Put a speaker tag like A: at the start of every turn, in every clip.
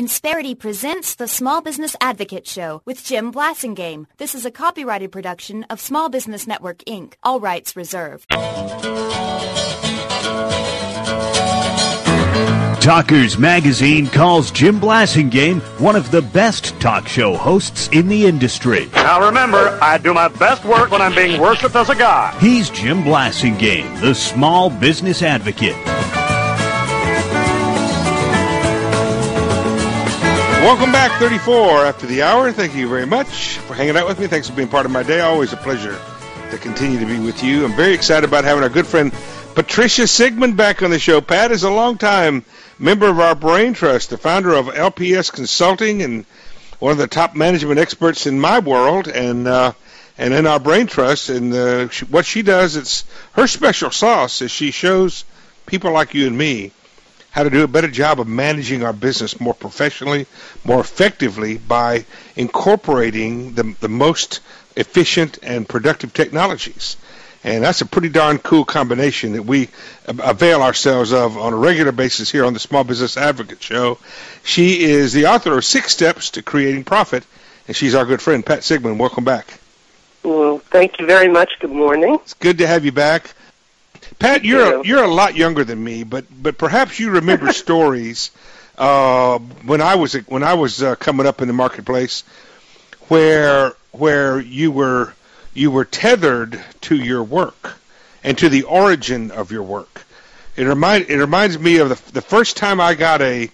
A: Insperity presents the Small Business Advocate Show with Jim Blasingame. This is a copyrighted production of Small Business Network, Inc. All rights reserved.
B: Talkers Magazine calls Jim Blasingame one of the best talk show hosts in the industry.
C: Now remember, I do my best work when I'm being worshipped as a god.
B: He's Jim Blasingame, the Small Business Advocate.
D: Welcome back, 34 after the hour. Thank you very much for hanging out with me. Thanks for being part of my day. Always a pleasure to continue to be with you. I'm very excited about having our good friend Patricia Sigmund back on the show. Pat is a longtime member of our Brain Trust, the founder of LPS Consulting and one of the top management experts in my world and in our Brain Trust. And what she does, it's her special sauce is she shows people like you and me how to do a better job of managing our business more professionally, more effectively by incorporating the most efficient and productive technologies. And that's a pretty darn cool combination that we avail ourselves of on a regular basis here on the Small Business Advocate Show. She is the author of 6 Steps to Creating Profit, and she's our good friend, Pat Sigmund. Welcome back.
E: Well, thank you very much. Good morning.
D: It's good to have you back. Pat, you're a lot younger than me, but perhaps you remember stories when I was coming up in the marketplace where you were tethered to your work and to the origin of your work. It reminds me of the first time I got a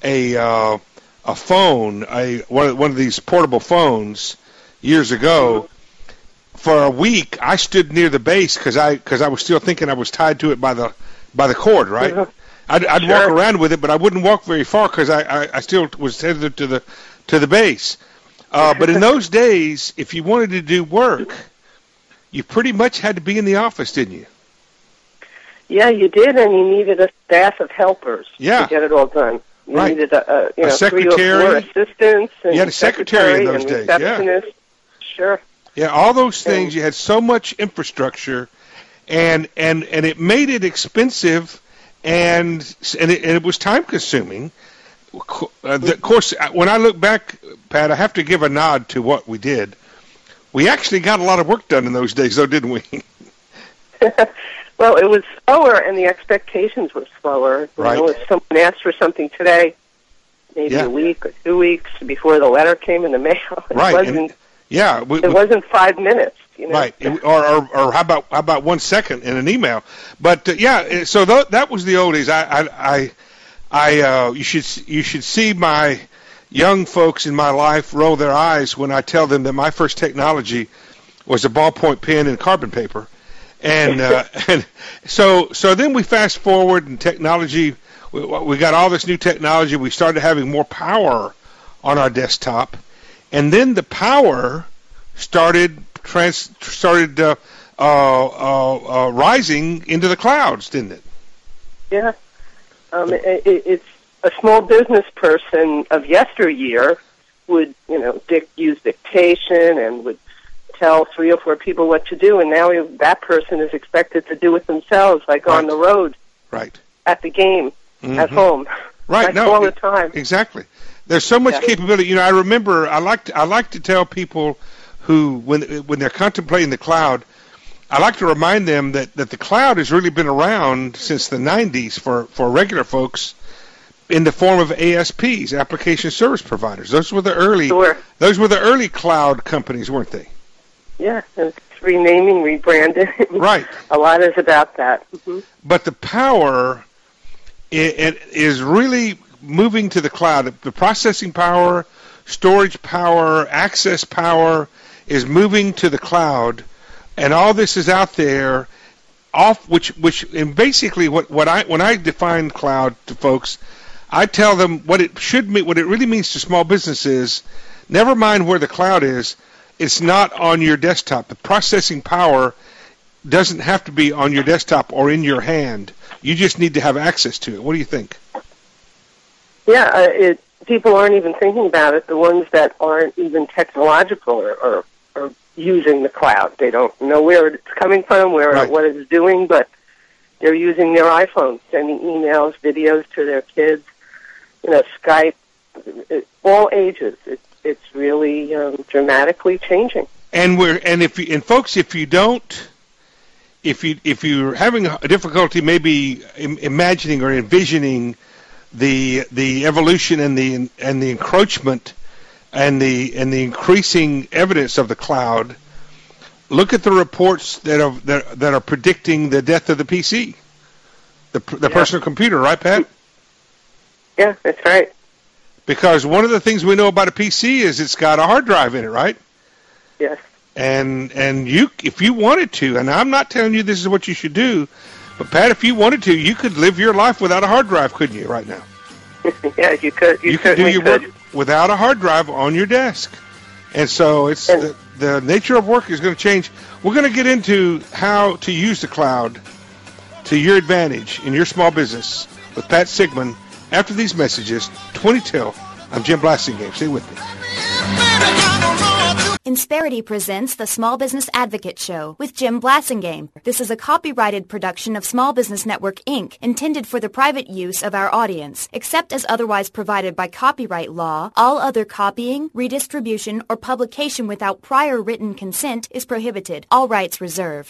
D: phone, one of these portable phones years ago. For a week, I stood near the base because I was still thinking I was tied to it by the cord, right?
E: Mm-hmm.
D: I'd walk around with it, but I wouldn't walk very far because I still was tethered to the base. But in those days, if you wanted to do work, you pretty much had to be in the office, didn't you?
E: Yeah, you did, and you needed a staff of helpers to get it all done. You needed a secretary, 3 or 4 assistants, and
D: you had a secretary in those days,
E: receptionist. Yeah. Sure.
D: Yeah, all those things. You had so much infrastructure, and it made it expensive, and it was time consuming. Of course, when I look back, Pat, I have to give a nod to what we did. We actually got a lot of work done in those days, though, didn't we?
E: Well, it was slower, and the expectations were slower.
D: Right.
E: You know, if someone asked for something today, maybe a week or 2 weeks before the letter came in the mail. It wasn't 5 minutes. You know?
D: Right, or how about 1 second in an email? But so that was the old days. You should see my young folks in my life roll their eyes when I tell them that my first technology was a ballpoint pen and carbon paper, and so then we fast forward and technology. We got all this new technology. We started having more power on our desktop. And then the power started rising into the clouds, didn't it?
E: Yeah. It's a small business person of yesteryear would, use dictation and would tell 3 or 4 people what to do, and now that person is expected to do it themselves, like on the road, at the game, at home, all the time.
D: Exactly. There's so much capability. I remember I like to tell people who when they're contemplating the cloud, I like to remind them that the cloud has really been around since the 90s for regular folks in the form of ASPs, application service providers. Those were the early cloud companies, weren't they?
E: Yeah, it's renaming, rebranding.
D: Right.
E: A lot is about that. Mm-hmm.
D: But the power it is really moving to the cloud. The processing power, storage power, access power is moving to the cloud, and all this is out there and basically when I define cloud to folks, I tell them what it really means to small businesses. Never mind where the cloud is, it's not on your desktop. The processing power doesn't have to be on your desktop or in your hand. You just need to have access to it. What do you think?
E: Yeah, people aren't even thinking about it. The ones that aren't even technological or using the cloud. They don't know where it's coming from, what it's doing, but they're using their iPhone, sending emails, videos to their kids, Skype, all ages. It's really dramatically changing.
D: And folks, if you're having a difficulty maybe imagining or envisioning the evolution and the encroachment and the increasing evidence of the cloud, look at the reports that are predicting the death of the PC, the personal computer, right, Pat?
E: Yeah, that's right.
D: Because one of the things we know about a PC is it's got a hard drive in it, right?
E: Yes.
D: And you, if you wanted to, and I'm not telling you this is what you should do, but Pat, if you wanted to, you could live your life without a hard drive, couldn't you, right now?
E: Yeah, you could.
D: You could do your work without a hard drive on your desk. And so the nature of work is going to change. We're going to get into how to use the cloud to your advantage in your small business with Pat Sigmund after these messages. 20 till. I'm Jim Blasingame. Stay with me.
A: Insperity presents the Small Business Advocate Show with Jim Blasingame. This is a copyrighted production of Small Business Network, Inc., intended for the private use of our audience. Except as otherwise provided by copyright law, all other copying, redistribution, or publication without prior written consent is prohibited. All rights reserved.